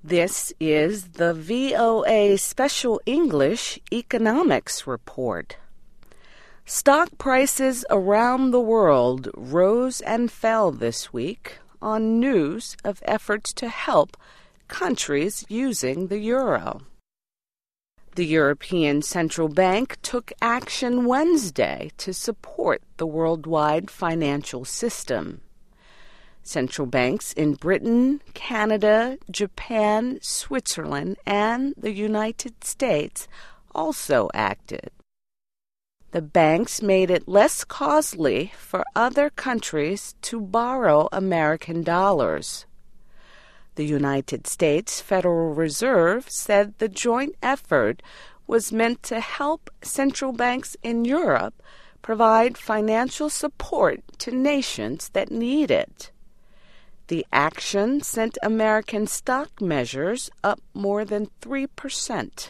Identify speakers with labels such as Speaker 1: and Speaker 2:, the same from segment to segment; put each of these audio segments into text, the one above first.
Speaker 1: This is the VOA Special English Economics Report. Stock prices around the world rose and fell this week on news of efforts to help countries using the euro. The European Central Bank took action Wednesday to support the worldwide financial system. Central banks in Britain, Canada, Japan, Switzerland, and the United States also acted. The banks made it less costly for other countries to borrow American dollars. The United States Federal Reserve said the joint effort was meant to help central banks in Europe provide financial support to nations that need it. The action sent American stock measures up more than 3%.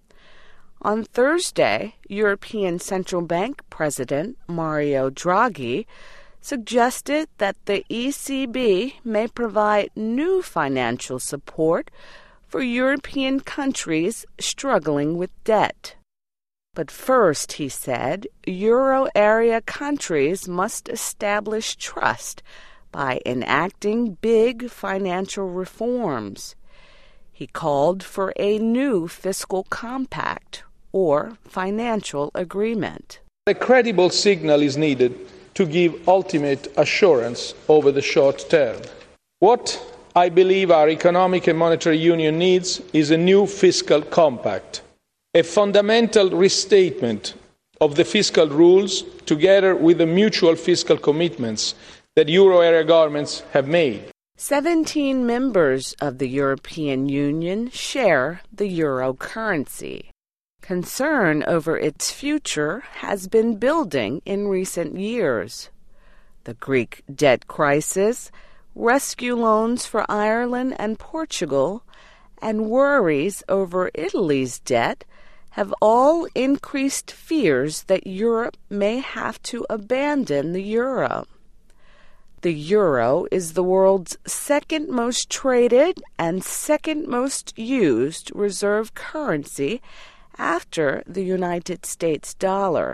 Speaker 1: On Thursday, European Central Bank President Mario Draghi suggested that the ECB may provide new financial support for European countries struggling with debt. But first, he said, euro area countries must establish trust by enacting big financial reforms. He called for a new fiscal compact or financial agreement.
Speaker 2: A credible signal is needed to give ultimate assurance over the short term. What I believe our economic and monetary union needs is a new fiscal compact, a fundamental restatement of the fiscal rules together with the mutual fiscal commitments that euro area governments have made.
Speaker 1: 17 members of the European Union share the euro currency. Concern over its future has been building in recent years. The Greek debt crisis, rescue loans for Ireland and Portugal, and worries over Italy's debt have all increased fears that Europe may have to abandon the euro. The euro is the world's second most traded and second most used reserve currency after the United States dollar.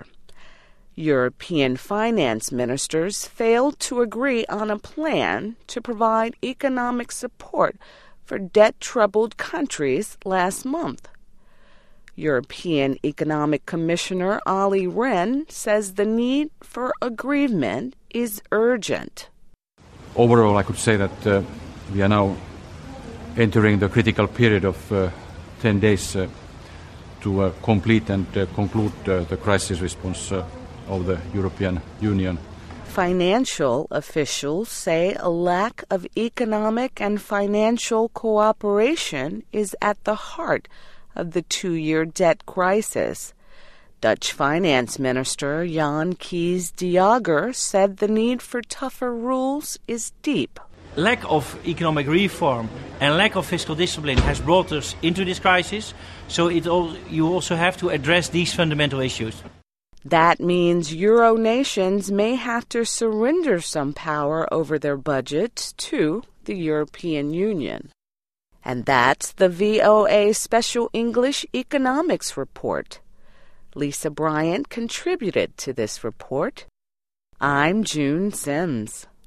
Speaker 1: European finance ministers failed to agree on a plan to provide economic support for debt-troubled countries last month. European Economic Commissioner Olli Rehn says the need for agreement is urgent.
Speaker 3: Overall, I could say that we are now entering the critical period of 10 days to complete and conclude the crisis response of the European Union.
Speaker 1: Financial officials say a lack of economic and financial cooperation is at the heart of the two-year debt crisis. Dutch Finance Minister Jan Kees de Jager said the need for tougher rules is deep.
Speaker 4: Lack of economic reform and lack of fiscal discipline has brought us into this crisis, so you also have to address these fundamental issues.
Speaker 1: That means euro nations may have to surrender some power over their budgets to the European Union. And that's the VOA Special English Economics Report. Lisa Bryant contributed to this report. I'm June Sims.